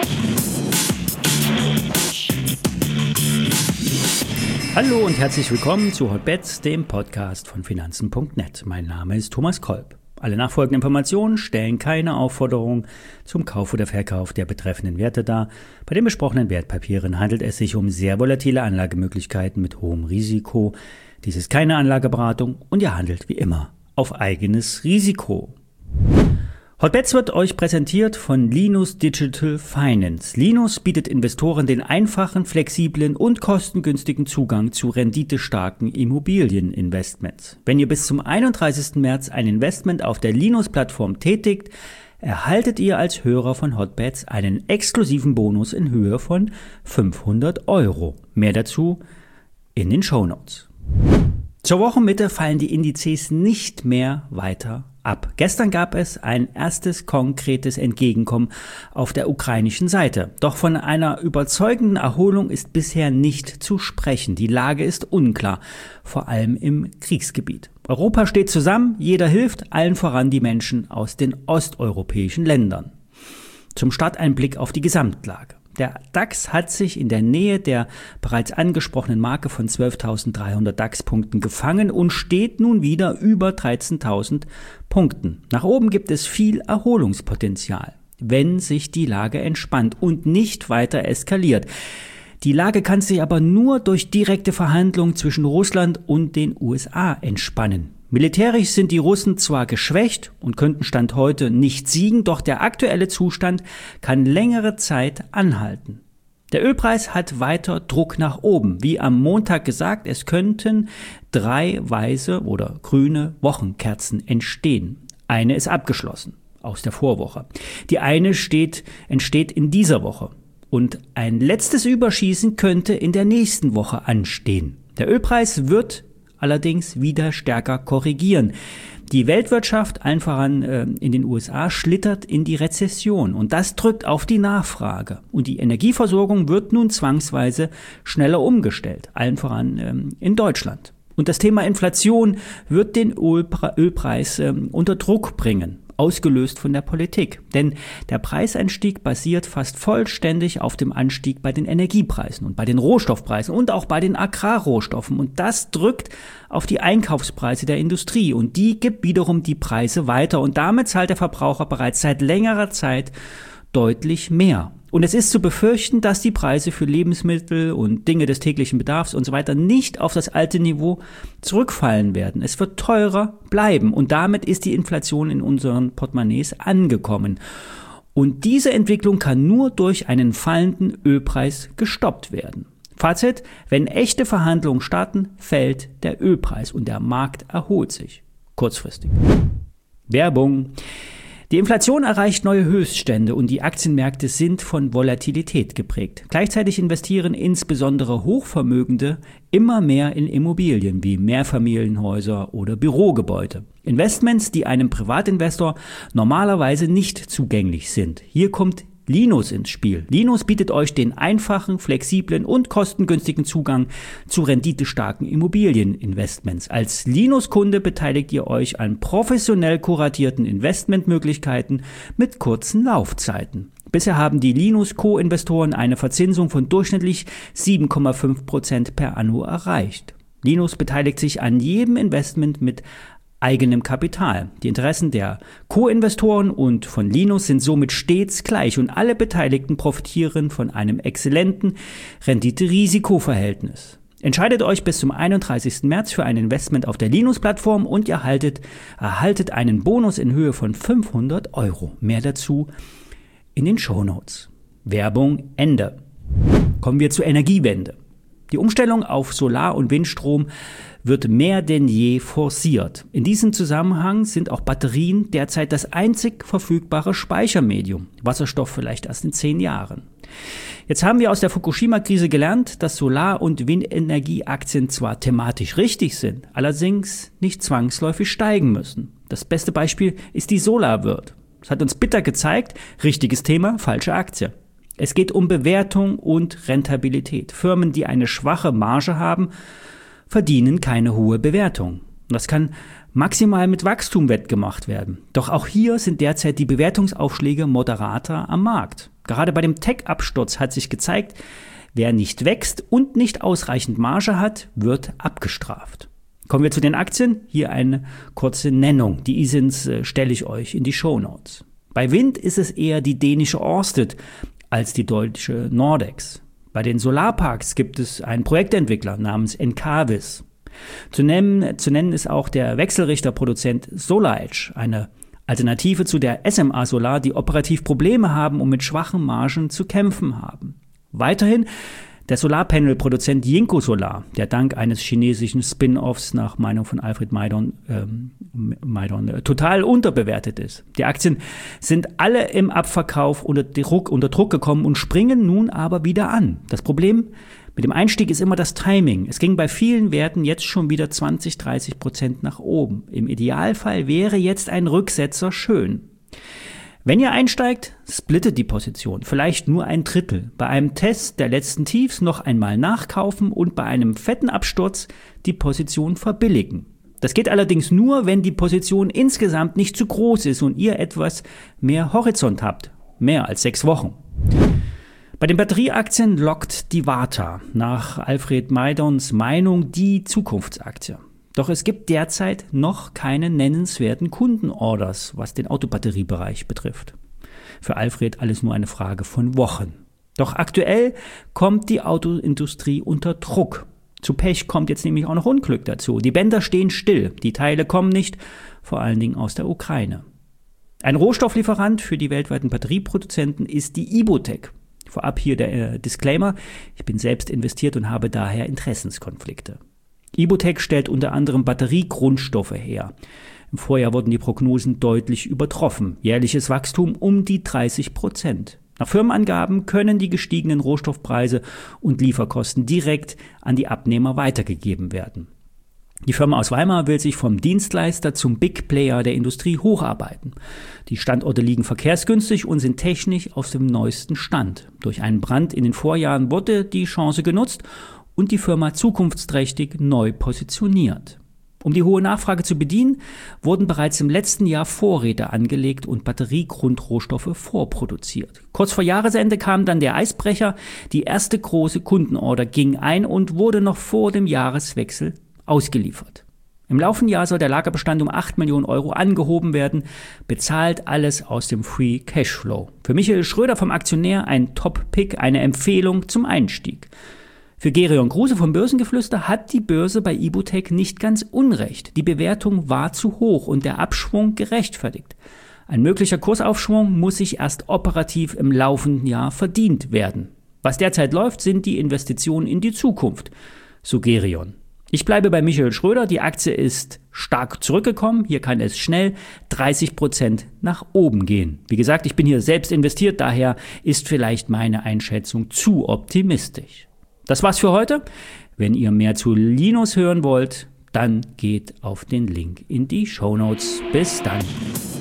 Hallo und herzlich willkommen zu Hotbets, dem Podcast von Finanzen.net. Mein Name ist Thomas Kolb. Alle nachfolgenden Informationen stellen keine Aufforderung zum Kauf oder Verkauf der betreffenden Werte dar. Bei den besprochenen Wertpapieren handelt es sich um sehr volatile Anlagemöglichkeiten mit hohem Risiko. Dies ist keine Anlageberatung und ihr handelt wie immer auf eigenes Risiko. Hotbets wird euch präsentiert von Linus Digital Finance. Linus bietet Investoren den einfachen, flexiblen und kostengünstigen Zugang zu renditestarken Immobilieninvestments. Wenn ihr bis zum 31. März ein Investment auf der Linus-Plattform tätigt, erhaltet ihr als Hörer von Hotbets einen exklusiven Bonus in Höhe von 500 €. Mehr dazu in den Shownotes. Zur Wochenmitte fallen die Indizes nicht mehr weiter ab. Gestern gab es ein erstes konkretes Entgegenkommen auf der ukrainischen Seite. Doch von einer überzeugenden Erholung ist bisher nicht zu sprechen. Die Lage ist unklar, vor allem im Kriegsgebiet. Europa steht zusammen, jeder hilft, allen voran die Menschen aus den osteuropäischen Ländern. Zum Start ein Blick auf die Gesamtlage. Der DAX hat sich in der Nähe der bereits angesprochenen Marke von 12.300 DAX-Punkten gefangen und steht nun wieder über 13.000 Punkten. Nach oben gibt es viel Erholungspotenzial, wenn sich die Lage entspannt und nicht weiter eskaliert. Die Lage kann sich aber nur durch direkte Verhandlungen zwischen Russland und den USA entspannen. Militärisch sind die Russen zwar geschwächt und könnten Stand heute nicht siegen, doch der aktuelle Zustand kann längere Zeit anhalten. Der Ölpreis hat weiter Druck nach oben. Wie am Montag gesagt, es könnten 3 weiße oder grüne Wochenkerzen entstehen. Eine ist abgeschlossen aus der Vorwoche. Die eine entsteht in dieser Woche. Und ein letztes Überschießen könnte in der nächsten Woche anstehen. Der Ölpreis wird allerdings wieder stärker korrigieren. Die Weltwirtschaft, allen voran in den USA, schlittert in die Rezession und das drückt auf die Nachfrage. Und die Energieversorgung wird nun zwangsweise schneller umgestellt, allen voran in Deutschland. Und das Thema Inflation wird den Ölpreis unter Druck bringen, ausgelöst von der Politik. Denn der Preisanstieg basiert fast vollständig auf dem Anstieg bei den Energiepreisen und bei den Rohstoffpreisen und auch bei den Agrarrohstoffen. Und das drückt auf die Einkaufspreise der Industrie und die gibt wiederum die Preise weiter. Und damit zahlt der Verbraucher bereits seit längerer Zeit deutlich mehr. Und es ist zu befürchten, dass die Preise für Lebensmittel und Dinge des täglichen Bedarfs und so weiter nicht auf das alte Niveau zurückfallen werden. Es wird teurer bleiben und damit ist die Inflation in unseren Portemonnaies angekommen. Und diese Entwicklung kann nur durch einen fallenden Ölpreis gestoppt werden. Fazit: Wenn echte Verhandlungen starten, fällt der Ölpreis und der Markt erholt sich. Kurzfristig. Werbung. Die Inflation erreicht neue Höchststände und die Aktienmärkte sind von Volatilität geprägt. Gleichzeitig investieren insbesondere Hochvermögende immer mehr in Immobilien wie Mehrfamilienhäuser oder Bürogebäude. Investments, die einem Privatinvestor normalerweise nicht zugänglich sind. Hier kommt Linus ins Spiel. Linus bietet euch den einfachen, flexiblen und kostengünstigen Zugang zu renditestarken Immobilieninvestments. Als Linus-Kunde beteiligt ihr euch an professionell kuratierten Investmentmöglichkeiten mit kurzen Laufzeiten. Bisher haben die Linus-Co-Investoren eine Verzinsung von durchschnittlich 7,5% per anno erreicht. Linus beteiligt sich an jedem Investment mit eigenem Kapital. Die Interessen der Co-Investoren und von Linus sind somit stets gleich und alle Beteiligten profitieren von einem exzellenten Rendite-Risiko-Verhältnis. Entscheidet euch bis zum 31. März für ein Investment auf der Linus-Plattform und ihr erhaltet einen Bonus in Höhe von 500 €. Mehr dazu in den Shownotes. Werbung Ende. Kommen wir zur Energiewende. Die Umstellung auf Solar- und Windstrom wird mehr denn je forciert. In diesem Zusammenhang sind auch Batterien derzeit das einzig verfügbare Speichermedium. Wasserstoff vielleicht erst in 10 Jahren. Jetzt haben wir aus der Fukushima-Krise gelernt, dass Solar- und Windenergieaktien zwar thematisch richtig sind, allerdings nicht zwangsläufig steigen müssen. Das beste Beispiel ist die SolarWorld. Das hat uns bitter gezeigt, richtiges Thema, falsche Aktie. Es geht um Bewertung und Rentabilität. Firmen, die eine schwache Marge haben, verdienen keine hohe Bewertung. Das kann maximal mit Wachstum wettgemacht werden. Doch auch hier sind derzeit die Bewertungsaufschläge moderater am Markt. Gerade bei dem Tech-Absturz hat sich gezeigt, wer nicht wächst und nicht ausreichend Marge hat, wird abgestraft. Kommen wir zu den Aktien. Hier eine kurze Nennung. Die ISINs stelle ich euch in die Shownotes. Bei Wind ist es eher die dänische Ørsted als die deutsche Nordex. Bei den Solarparks gibt es einen Projektentwickler namens Encavis. Zu nennen ist auch der Wechselrichterproduzent SolarEdge, eine Alternative zu der SMA Solar, die operativ Probleme haben und mit schwachen Margen zu kämpfen haben. Weiterhin der Solarpanel-Produzent JinkoSolar, der dank eines chinesischen Spin-offs nach Meinung von Alfred Maidon total unterbewertet ist. Die Aktien sind alle im Abverkauf unter Druck gekommen und springen nun aber wieder an. Das Problem mit dem Einstieg ist immer das Timing. Es ging bei vielen Werten jetzt schon wieder 20-30% nach oben. Im Idealfall wäre jetzt ein Rücksetzer schön. Wenn ihr einsteigt, splittet die Position, vielleicht nur ein Drittel. Bei einem Test der letzten Tiefs noch einmal nachkaufen und bei einem fetten Absturz die Position verbilligen. Das geht allerdings nur, wenn die Position insgesamt nicht zu groß ist und ihr etwas mehr Horizont habt, mehr als 6 Wochen. Bei den Batterieaktien lockt die Varta nach Alfred Maidons Meinung die Zukunftsaktie. Doch es gibt derzeit noch keine nennenswerten Kundenorders, was den Autobatteriebereich betrifft. Für Alfred alles nur eine Frage von Wochen. Doch aktuell kommt die Autoindustrie unter Druck. Zu Pech kommt jetzt nämlich auch noch Unglück dazu. Die Bänder stehen still, die Teile kommen nicht, vor allen Dingen aus der Ukraine. Ein Rohstofflieferant für die weltweiten Batterieproduzenten ist die Ibotec. Vorab hier der Disclaimer, ich bin selbst investiert und habe daher Interessenskonflikte. Ibotec stellt unter anderem Batteriegrundstoffe her. Im Vorjahr wurden die Prognosen deutlich übertroffen. Jährliches Wachstum um die 30%. Nach Firmenangaben können die gestiegenen Rohstoffpreise und Lieferkosten direkt an die Abnehmer weitergegeben werden. Die Firma aus Weimar will sich vom Dienstleister zum Big Player der Industrie hocharbeiten. Die Standorte liegen verkehrsgünstig und sind technisch auf dem neuesten Stand. Durch einen Brand in den Vorjahren wurde die Chance genutzt und die Firma zukunftsträchtig neu positioniert. Um die hohe Nachfrage zu bedienen, wurden bereits im letzten Jahr Vorräte angelegt und Batteriegrundrohstoffe vorproduziert. Kurz vor Jahresende kam dann der Eisbrecher, die erste große Kundenorder ging ein und wurde noch vor dem Jahreswechsel ausgeliefert. Im laufenden Jahr soll der Lagerbestand um 8 Millionen Euro angehoben werden, bezahlt alles aus dem Free Cashflow. Für Michael Schröder vom Aktionär ein Top-Pick, eine Empfehlung zum Einstieg. Für Gerion Kruse vom Börsengeflüster hat die Börse bei Ibotec nicht ganz unrecht. Die Bewertung war zu hoch und der Abschwung gerechtfertigt. Ein möglicher Kursaufschwung muss sich erst operativ im laufenden Jahr verdient werden. Was derzeit läuft, sind die Investitionen in die Zukunft, so Gerion. Ich bleibe bei Michael Schröder, die Aktie ist stark zurückgekommen, hier kann es schnell 30% nach oben gehen. Wie gesagt, ich bin hier selbst investiert, daher ist vielleicht meine Einschätzung zu optimistisch. Das war's für heute. Wenn ihr mehr zu Linus hören wollt, dann geht auf den Link in die Shownotes. Bis dann.